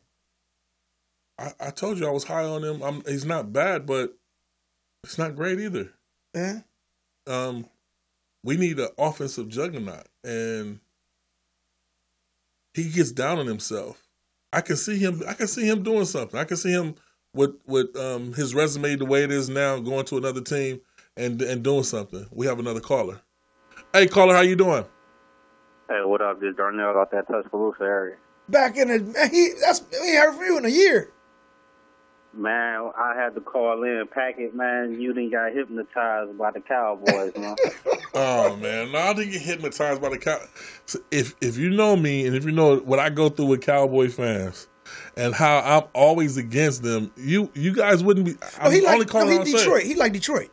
[SPEAKER 3] I, I told you I was high on him. I'm, he's not bad, but it's not great either.
[SPEAKER 4] Yeah.
[SPEAKER 3] Um, we need an offensive juggernaut, and he gets down on himself. I can see him. I can see him doing something. I can see him with with um, his resume the way it is now, going to another team and and doing something. We have another caller. Hey, caller, how you doing?
[SPEAKER 6] Hey, what up? This Darnell out that Tuscaloosa area.
[SPEAKER 4] Back in the man, he that's we ain't heard from you in a year.
[SPEAKER 6] Man, I had to call in, pack it, man. You didn't got hypnotized by the Cowboys, man.
[SPEAKER 3] Oh man, no, I didn't get hypnotized by the cow. So if if you know me and if you know what I go through with Cowboy fans and how I'm always against them, you you guys wouldn't be.
[SPEAKER 4] No,
[SPEAKER 3] I'm
[SPEAKER 4] he
[SPEAKER 3] only
[SPEAKER 4] like
[SPEAKER 3] calling
[SPEAKER 4] no, he
[SPEAKER 3] out saying.
[SPEAKER 4] Detroit. He like Detroit.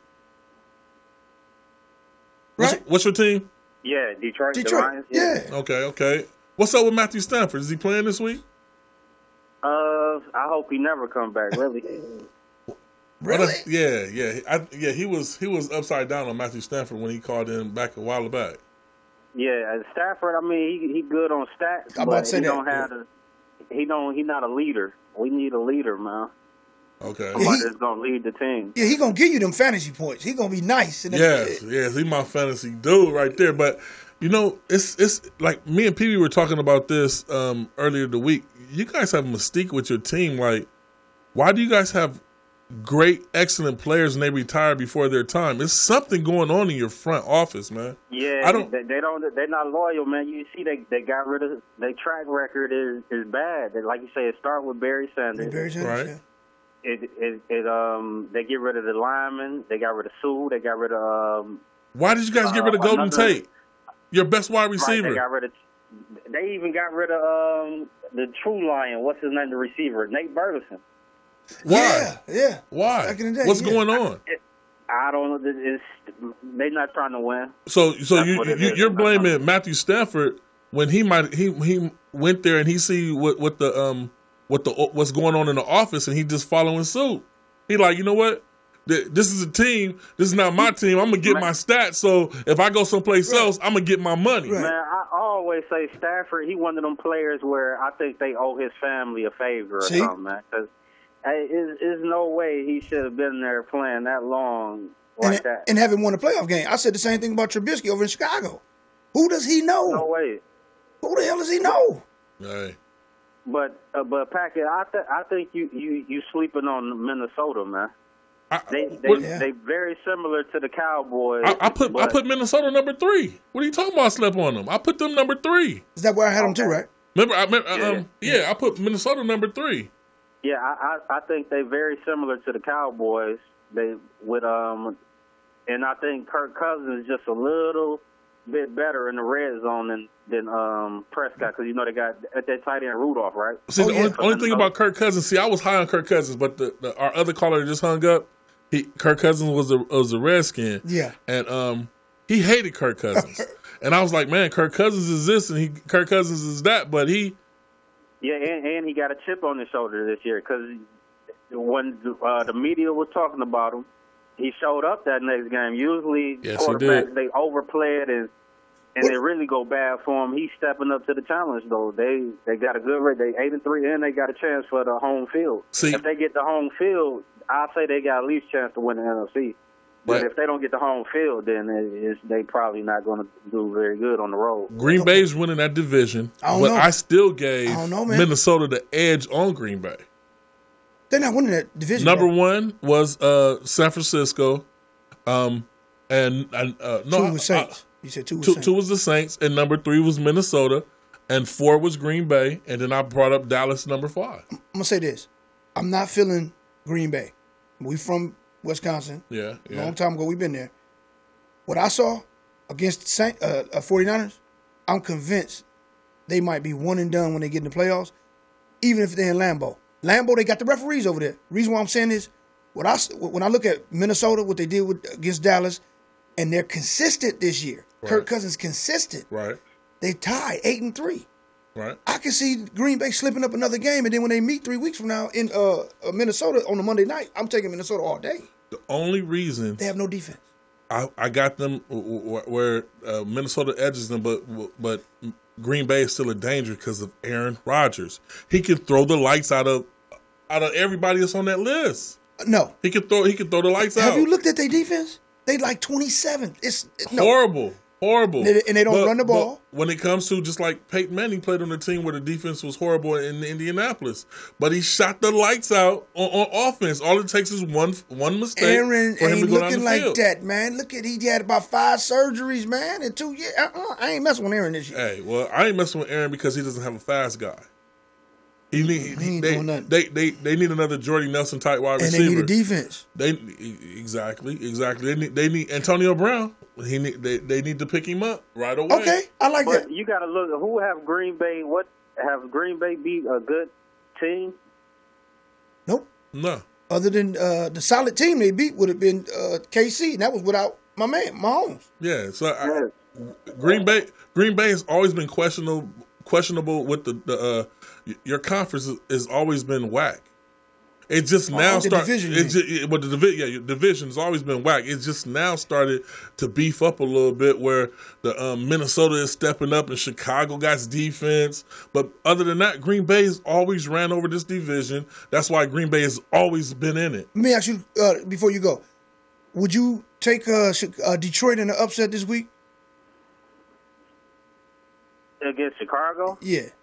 [SPEAKER 3] What's,
[SPEAKER 4] Right?
[SPEAKER 3] what's your team?
[SPEAKER 6] Yeah, Detroit, the
[SPEAKER 4] Detroit.
[SPEAKER 6] Lions.
[SPEAKER 4] Yeah.
[SPEAKER 3] Okay, okay. What's up with Matthew Stafford? Is he playing this week?
[SPEAKER 6] Uh, I hope he never come back. Really.
[SPEAKER 4] Really?
[SPEAKER 3] What if- yeah, yeah, I, yeah. He was he was upside down on Matthew Stafford when he called in back a while back.
[SPEAKER 6] Yeah, and Stafford. I mean, he he good on stats,
[SPEAKER 4] I'm about
[SPEAKER 6] but
[SPEAKER 4] to say
[SPEAKER 6] he
[SPEAKER 4] that,
[SPEAKER 6] don't have
[SPEAKER 4] yeah.
[SPEAKER 6] the. He don't. He not a leader. We need a leader, man.
[SPEAKER 3] Okay.
[SPEAKER 6] Somebody
[SPEAKER 4] he-
[SPEAKER 6] that's gonna lead the team.
[SPEAKER 4] Yeah, he gonna give you them fantasy points. He gonna be nice. And
[SPEAKER 3] Yes, yes, he's my fantasy dude right there. But you know, it's it's like me and P B were talking about this um, earlier the week. You guys have a mystique with your team. Like, why do you guys have great, excellent players and they retire before their time. It's something going on in your front office, man.
[SPEAKER 6] Yeah,
[SPEAKER 3] I don't.
[SPEAKER 6] They, they don't. They're not loyal, man. You see, they they got rid of their track record is is bad. They, like you say, it start with Barry Sanders.
[SPEAKER 4] Barry Sanders,
[SPEAKER 3] Right.
[SPEAKER 4] yeah.
[SPEAKER 6] It, it it um they get rid of the linemen. They got rid of Sue. They got rid of um.
[SPEAKER 3] Why did you guys get
[SPEAKER 6] Uh,
[SPEAKER 3] rid of Golden
[SPEAKER 6] another-
[SPEAKER 3] Tate, your best wide
[SPEAKER 6] Right,
[SPEAKER 3] receiver?
[SPEAKER 6] they got rid of. They even got rid of um the true lion. What's his name? The receiver, Nate Burleson.
[SPEAKER 3] Why?
[SPEAKER 4] Yeah, yeah.
[SPEAKER 3] Why?
[SPEAKER 4] Back in the day,
[SPEAKER 3] What's
[SPEAKER 4] yeah.
[SPEAKER 3] going on?
[SPEAKER 6] I don't know. It's, they're not trying to win.
[SPEAKER 3] So, so
[SPEAKER 6] That's
[SPEAKER 3] you,
[SPEAKER 6] what it
[SPEAKER 3] you
[SPEAKER 6] is.
[SPEAKER 3] you're blaming Matthew Stafford when he might he he went there and he see what what the um what the what's going on in the office and he just following suit. He like, you know what? Th- This is a team. This is not my team. I'm gonna get my stats. So if I go someplace
[SPEAKER 4] Right.
[SPEAKER 3] else, I'm gonna get my money.
[SPEAKER 4] Right.
[SPEAKER 6] Man, I always say Stafford. He one of them players where I think they owe his family a favor or
[SPEAKER 4] See?
[SPEAKER 6] something, man. Because there's there's no way he should have been there playing that long like
[SPEAKER 4] and,
[SPEAKER 6] that.
[SPEAKER 4] and haven't won a playoff game. I said the same thing about Trubisky over in Chicago. Who does he know?
[SPEAKER 6] No way.
[SPEAKER 4] Who the hell does he know?
[SPEAKER 3] Hey.
[SPEAKER 6] But uh, but Packett, I th- I think you, you you sleeping on Minnesota, man.
[SPEAKER 3] I,
[SPEAKER 6] They they
[SPEAKER 3] what-
[SPEAKER 4] Yeah.
[SPEAKER 6] they very similar to the Cowboys.
[SPEAKER 3] I, I put I
[SPEAKER 6] but-
[SPEAKER 3] put Minnesota number three. What are you talking about? I slept on them. I put them number three.
[SPEAKER 4] Is that where I had him too, right?
[SPEAKER 3] Remember, I remember,
[SPEAKER 6] Yeah.
[SPEAKER 3] um, yeah, I put Minnesota number three.
[SPEAKER 6] Yeah, I, I I think they very similar to the Cowboys. They with um, and I think Kirk Cousins is just a little bit better in the red zone than than um Prescott because you know they got at that tight end Rudolph, right?
[SPEAKER 3] See,
[SPEAKER 4] Oh,
[SPEAKER 3] the
[SPEAKER 4] yeah.
[SPEAKER 3] only, only thing about Kirk Cousins, see, I was high on Kirk Cousins, but the, the our other caller that just hung up, he Kirk Cousins was a was a Redskin,
[SPEAKER 4] Yeah.
[SPEAKER 3] and um, he hated Kirk Cousins, and I was like, man, Kirk Cousins is this, and he Kirk Cousins is that, but he,
[SPEAKER 6] Yeah, and, and he got a chip on his shoulder this year because when uh, the media was talking about him, he showed up that next game. Usually,
[SPEAKER 3] Yes, he
[SPEAKER 6] quarterbacks
[SPEAKER 3] did.
[SPEAKER 6] they overplay it and and they really go bad for him. He's stepping up to the challenge though. They they got a good rate. They eight and three, and they got a chance for the home field.
[SPEAKER 3] See-
[SPEAKER 6] if they get the home field, I'll say they got at least chance to win the N F C. But
[SPEAKER 3] Yeah.
[SPEAKER 6] if they don't get the home field, then it, it's, they probably not going to do very good on the road.
[SPEAKER 3] Green Bay's winning that division,
[SPEAKER 4] I don't
[SPEAKER 3] but
[SPEAKER 4] know.
[SPEAKER 3] I still gave
[SPEAKER 4] I don't know, man.
[SPEAKER 3] Minnesota the edge on Green Bay.
[SPEAKER 4] They're not winning that division.
[SPEAKER 3] Number
[SPEAKER 4] bro.
[SPEAKER 3] one was uh, San Francisco, um, and, and uh, no,
[SPEAKER 4] Two
[SPEAKER 3] I-
[SPEAKER 4] was Saints. You said two was
[SPEAKER 3] Two,
[SPEAKER 4] Saints.
[SPEAKER 3] two was the Saints, and number three was Minnesota, and four was Green Bay, and then I brought up Dallas number five.
[SPEAKER 4] I'm gonna say this. I'm not feeling Green Bay. We from Wisconsin.
[SPEAKER 3] Yeah,
[SPEAKER 4] A
[SPEAKER 3] yeah.
[SPEAKER 4] long time ago, we've been there. What I saw against the Saint, uh, uh, 49ers, I'm convinced they might be one and done when they get in the playoffs, even if they're in Lambeau. Lambeau, they got the referees over there. Reason why I'm saying this, what I, when I look at Minnesota, what they did with, against Dallas, and they're consistent this year.
[SPEAKER 3] Right.
[SPEAKER 4] Kirk Cousins consistent.
[SPEAKER 3] Right,
[SPEAKER 4] They tied eight and three.
[SPEAKER 3] right.
[SPEAKER 4] I can see Green Bay slipping up another game, and then when they meet three weeks from now in uh, uh, Minnesota on a Monday night, I'm taking Minnesota all day.
[SPEAKER 3] The only reason
[SPEAKER 4] They have no defense.
[SPEAKER 3] I, I got them w- w- where uh, Minnesota edges them, but but Green Bay is still a danger because of Aaron Rodgers. He can throw the lights out of out of everybody that's on that list.
[SPEAKER 4] No.
[SPEAKER 3] He can throw he can throw the lights
[SPEAKER 4] Have
[SPEAKER 3] out.
[SPEAKER 4] you looked at their defense? They like twenty-seventh. It's no.
[SPEAKER 3] Horrible. Horrible.
[SPEAKER 4] And they- and they don't run the ball.
[SPEAKER 3] but when it comes to just like Peyton Manning played on a team where the defense was horrible in Indianapolis, but he shot the lights out on, on offense. All it takes is one one mistake
[SPEAKER 4] Aaron
[SPEAKER 3] for him to
[SPEAKER 4] ain't
[SPEAKER 3] go down the
[SPEAKER 4] looking like
[SPEAKER 3] field.
[SPEAKER 4] that, man. Look at he had about five surgeries, man, in two years. Uh-uh, I ain't messing with Aaron this year.
[SPEAKER 3] Hey, well, I ain't messing with Aaron because he doesn't have a fast guy. He need
[SPEAKER 4] He ain't
[SPEAKER 3] they,
[SPEAKER 4] doing nothing.
[SPEAKER 3] they they they need another Jordy Nelson type wide
[SPEAKER 4] And
[SPEAKER 3] receiver.
[SPEAKER 4] they need a defense.
[SPEAKER 3] They exactly exactly they need they need Antonio Brown. He need, they they need to pick him up right away.
[SPEAKER 4] Okay, I like
[SPEAKER 6] But
[SPEAKER 4] that.
[SPEAKER 6] you got to look who have Green Bay. What have Green Bay beat a good team?
[SPEAKER 4] Nope.
[SPEAKER 3] No.
[SPEAKER 4] Other than uh, the solid team they beat would have been uh, K C, and that was without my man, Mahomes.
[SPEAKER 3] Yeah. So I,
[SPEAKER 6] Yes.
[SPEAKER 3] Green Bay Green Bay has always been questionable questionable with the, the uh your conference has always been whack. It just now
[SPEAKER 4] the
[SPEAKER 3] started.
[SPEAKER 4] division,
[SPEAKER 3] It
[SPEAKER 4] you
[SPEAKER 3] just, it, but the division, yeah, your division has always been whack. It just now started to beef up a little bit, where the um, Minnesota is stepping up and Chicago got defense. But other than that, Green Bay has always ran over this division. That's why Green Bay has always been in it.
[SPEAKER 4] Let me ask you uh, before you go: would you take uh, Chi- uh, Detroit in the upset this week?
[SPEAKER 6] Against Chicago?
[SPEAKER 4] Yeah.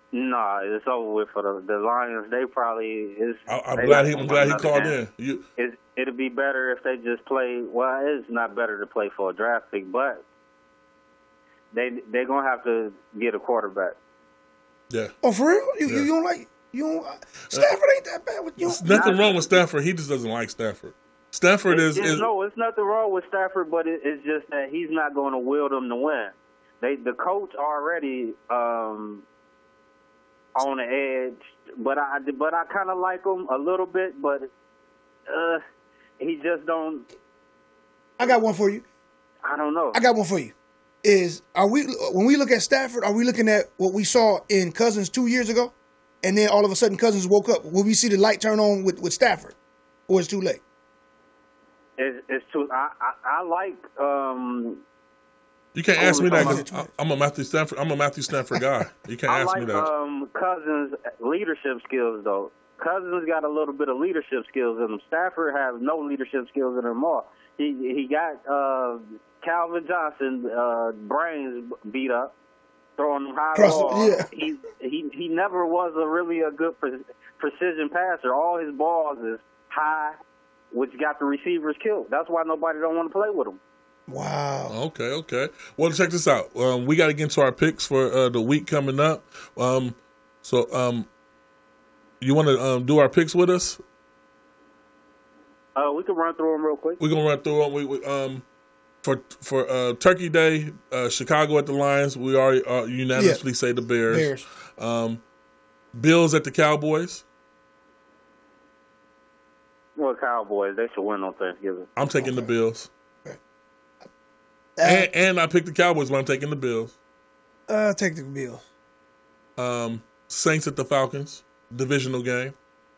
[SPEAKER 6] Nah, it's over with for the, the Lions. They probably is.
[SPEAKER 3] I, I'm
[SPEAKER 6] they
[SPEAKER 3] glad
[SPEAKER 6] not
[SPEAKER 3] he.
[SPEAKER 6] gonna
[SPEAKER 3] I'm glad he
[SPEAKER 6] win
[SPEAKER 3] called
[SPEAKER 6] another
[SPEAKER 3] in.
[SPEAKER 6] game.
[SPEAKER 3] You,
[SPEAKER 6] It, it'd be better if they just play. Well, it's not better to play for a draft pick, but they they're gonna have to get a quarterback.
[SPEAKER 3] yeah.
[SPEAKER 4] Oh, for real? You,
[SPEAKER 3] Yeah.
[SPEAKER 4] you, you don't like you don't Stafford ain't that bad with you.
[SPEAKER 3] There's nothing wrong with Stafford. He just doesn't like Stafford. Stafford is,
[SPEAKER 6] It's-
[SPEAKER 3] is
[SPEAKER 6] no, it's nothing wrong with Stafford, but it, it's just that he's not going to will them to win. They the coach already um, on the edge, but I but I kind of like him a little bit, but uh, he just don't.
[SPEAKER 4] I got one for you.
[SPEAKER 6] I don't know.
[SPEAKER 4] I got one for you. Is are we when we look at Stafford, are we looking at what we saw in Cousins two years ago, and then all of a sudden Cousins woke up? Will we see the light turn on with, with Stafford, or it's too late?
[SPEAKER 6] It's, it's too. I I, I like. Um,
[SPEAKER 3] you can't ask me that
[SPEAKER 6] Only-
[SPEAKER 3] because I'm a Matthew Stafford. I'm a Matthew Stafford guy. You can't
[SPEAKER 6] I
[SPEAKER 3] ask
[SPEAKER 6] like
[SPEAKER 3] me that.
[SPEAKER 6] um, Cousins' leadership skills, though. Cousins got a little bit of leadership skills in him. Stafford has no leadership skills in him all. He he got uh, Calvin Johnson uh, brains beat up, throwing them high
[SPEAKER 4] Cross-
[SPEAKER 6] balls.
[SPEAKER 4] yeah.
[SPEAKER 6] He he he never was a really a good pre- precision passer. All his balls is high, which got the receivers killed. That's why nobody don't want to play with him.
[SPEAKER 4] Wow.
[SPEAKER 3] Okay, okay. Well, check this out. Um, we got to get into our picks for uh, the week coming up. Um, so, um, you want to um, do our picks with us?
[SPEAKER 6] Uh, we can run through them real quick.
[SPEAKER 3] We're gonna run through them. We, we um for for uh, Turkey Day, uh, Chicago at the Lions. We already uh, unanimously
[SPEAKER 4] Yeah.
[SPEAKER 3] say the Bears.
[SPEAKER 4] Bears.
[SPEAKER 3] Um, Bills at the Cowboys.
[SPEAKER 6] Well, Cowboys, they should win on Thanksgiving.
[SPEAKER 3] I'm taking the Bills.
[SPEAKER 4] Uh,
[SPEAKER 3] And, and I picked the Cowboys, but I'm taking the Bills.
[SPEAKER 4] uh, take the Bills.
[SPEAKER 3] Um, Saints at the Falcons, divisional game.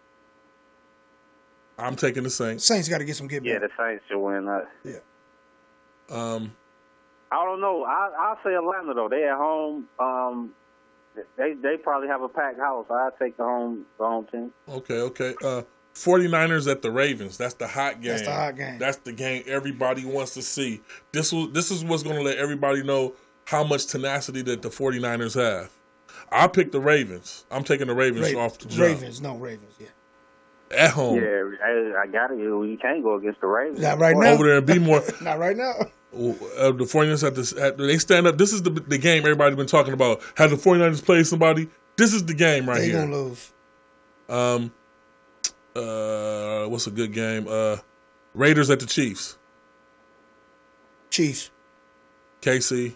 [SPEAKER 3] I'm taking the Saints.
[SPEAKER 4] Saints got to get some get
[SPEAKER 6] Yeah,
[SPEAKER 4] back.
[SPEAKER 6] the Saints should win that.
[SPEAKER 4] Yeah.
[SPEAKER 3] Um,
[SPEAKER 6] I don't know. I, I'll say Atlanta, though. They at home. Um, they they probably have a packed house. I'll take the home the home team.
[SPEAKER 3] okay, okay. Uh, 49ers at the Ravens. That's the hot game.
[SPEAKER 4] That's the hot game.
[SPEAKER 3] That's the game everybody wants to see. This will, this is what's going to let everybody know how much tenacity that the 49ers have. I picked the Ravens. I'm taking the Ravens
[SPEAKER 4] Ra-
[SPEAKER 3] off the jump.
[SPEAKER 4] Ravens, no Ravens. Yeah.
[SPEAKER 3] At home.
[SPEAKER 6] Yeah, I, I got it. You can't go against the Ravens.
[SPEAKER 4] Not right now.
[SPEAKER 3] Over there and be more.
[SPEAKER 4] Not right now.
[SPEAKER 3] Uh, the 49ers have to, have, they stand up. This is the the game everybody's been talking about. Have the 49ers play somebody? This is the game right
[SPEAKER 4] They
[SPEAKER 3] here.
[SPEAKER 4] gonna lose.
[SPEAKER 3] Um, uh, what's a good game? Uh, Raiders at the Chiefs.
[SPEAKER 4] Chiefs.
[SPEAKER 3] K C.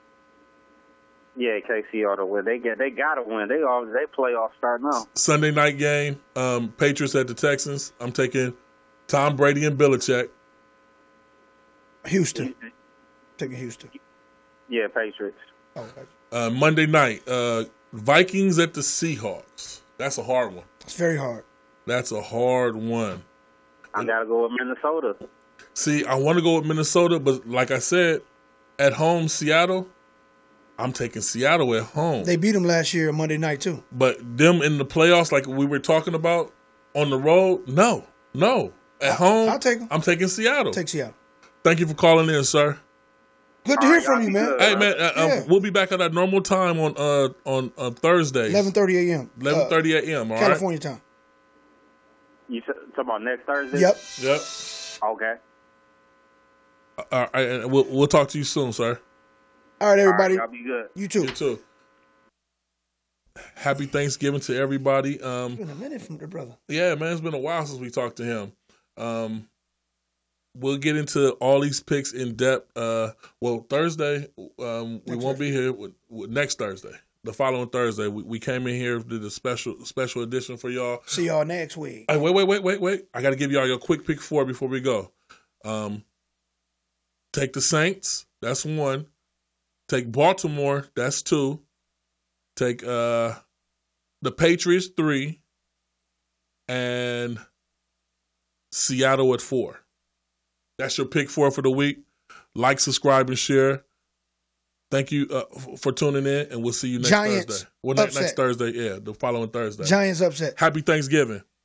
[SPEAKER 6] Yeah, K C ought to win. They get they got to win. They all they playoff start now.
[SPEAKER 3] Sunday night game. Um, Patriots at the Texans. I'm taking Tom Brady and Belichick.
[SPEAKER 4] Houston. Taking Houston.
[SPEAKER 6] Yeah, Patriots.
[SPEAKER 4] Oh, okay.
[SPEAKER 3] Uh, Monday night. Uh, Vikings at the Seahawks. That's a hard one.
[SPEAKER 4] It's very hard.
[SPEAKER 3] That's a hard one.
[SPEAKER 6] I gotta go with Minnesota.
[SPEAKER 3] See, I want to go with Minnesota, but like I said, at home, Seattle, I'm taking Seattle at home.
[SPEAKER 4] They beat them last year Monday night too.
[SPEAKER 3] But them in the playoffs, like we were talking about on the road, no, no. At home,
[SPEAKER 4] I'll take 'em.
[SPEAKER 3] I'm taking Seattle.
[SPEAKER 4] Take Seattle.
[SPEAKER 3] Thank you for calling in, sir.
[SPEAKER 4] Good to
[SPEAKER 6] All
[SPEAKER 4] hear
[SPEAKER 6] right,
[SPEAKER 4] from
[SPEAKER 6] y'all
[SPEAKER 4] you,
[SPEAKER 6] be
[SPEAKER 4] man.
[SPEAKER 6] good.
[SPEAKER 3] Hey, man, uh,
[SPEAKER 4] Yeah.
[SPEAKER 3] uh, we'll be back at our normal time on uh on uh, Thursdays,
[SPEAKER 4] eleven thirty a.m.
[SPEAKER 3] eleven thirty a.m. All right.
[SPEAKER 4] California time.
[SPEAKER 6] You t- talking about next Thursday?
[SPEAKER 4] Yep.
[SPEAKER 3] Yep.
[SPEAKER 6] Okay.
[SPEAKER 3] All right, and we'll we'll talk to you soon, sir.
[SPEAKER 4] All right, everybody.
[SPEAKER 6] All right, y'all be good.
[SPEAKER 4] You too.
[SPEAKER 3] You too. Happy Thanksgiving to everybody. Um,
[SPEAKER 4] Been a minute from the brother.
[SPEAKER 3] Yeah, man, it's been a while since we talked to him. Um, we'll get into all these picks in depth. Uh, well, Thursday, um, we
[SPEAKER 4] Next
[SPEAKER 3] won't be here with, with next Thursday. The following Thursday, we, we came in here, did a special special edition for y'all.
[SPEAKER 4] See y'all next week.
[SPEAKER 3] Hey, wait, wait, wait, wait, wait. I got to give y'all your quick pick four before we go. Um, take the Saints. That's one. Take Baltimore. That's two. Take uh, the Patriots, three. And Seattle at four. That's your pick four for the week. Like, subscribe, and share. Thank you uh, f- for tuning in, and we'll see you next
[SPEAKER 4] Giants
[SPEAKER 3] Thursday. Well, ne-
[SPEAKER 4] upset.
[SPEAKER 3] next Thursday, yeah, the following Thursday.
[SPEAKER 4] Giants upset.
[SPEAKER 3] Happy Thanksgiving.